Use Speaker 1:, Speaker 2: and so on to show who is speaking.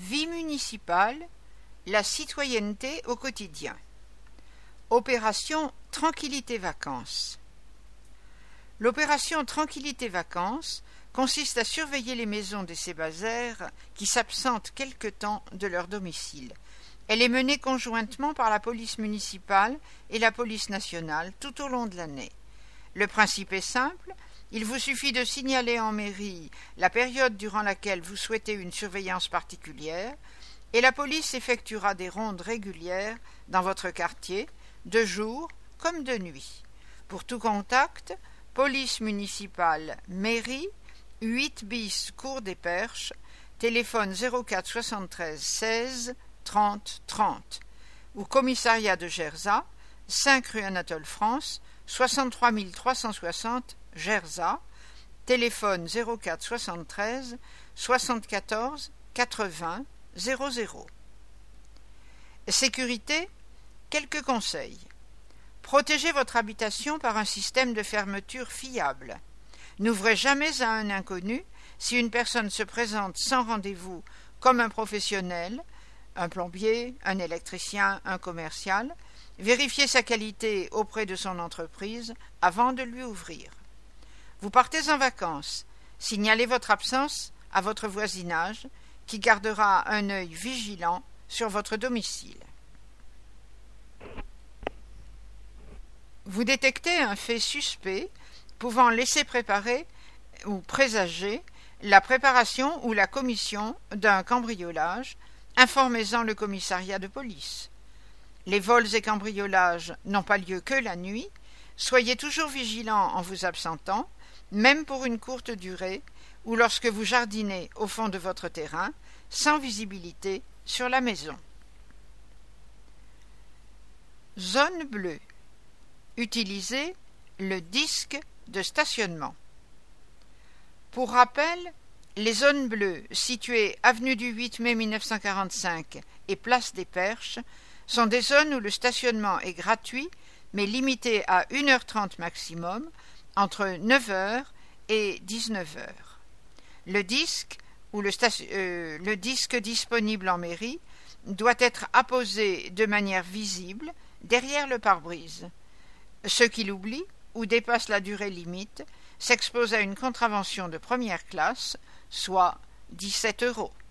Speaker 1: Vie municipale, la citoyenneté au quotidien. Opération Tranquillité-Vacances. L'opération Tranquillité-Vacances consiste à surveiller les maisons des célibataires qui s'absentent quelque temps de leur domicile. Elle est menée conjointement par la police municipale et la police nationale tout au long de l'année. Le principe est simple, il vous suffit de signaler en mairie la période durant laquelle vous souhaitez une surveillance particulière et la police effectuera des rondes régulières dans votre quartier, de jour comme de nuit. Pour tout contact, police municipale, mairie, 8 bis Cour des Perches, téléphone 04 73 16 30 30 ou commissariat de Gerzat, 5 rue Anatole France, 63 360 Gerzat, téléphone 04 73 74 80 00. Sécurité, quelques conseils. Protégez votre habitation par un système de fermeture fiable. N'ouvrez jamais à un inconnu si une personne se présente sans rendez-vous comme un professionnel, un plombier, un électricien, un commercial. Vérifiez sa qualité auprès de son entreprise avant de lui ouvrir. Vous partez en vacances. Signalez votre absence à votre voisinage qui gardera un œil vigilant sur votre domicile. Vous détectez un fait suspect pouvant laisser préparer ou présager la préparation ou la commission d'un cambriolage, informez-en le commissariat de police. Les vols et cambriolages n'ont pas lieu que la nuit. Soyez toujours vigilant en vous absentant, même pour une courte durée, ou lorsque vous jardinez au fond de votre terrain, sans visibilité sur la maison. Zone bleue. Utilisez le disque de stationnement. Pour rappel, les zones bleues situées avenue du 8 mai 1945 et place des Perches sont des zones où le stationnement est gratuit mais limité à 1h30 maximum entre 9h et 19h. Le disque ou le disque disponible en mairie doit être apposé de manière visible derrière le pare-brise. Ceux qui l'oublient ou dépassent la durée limite s'exposent à une contravention de première classe, soit 17 €.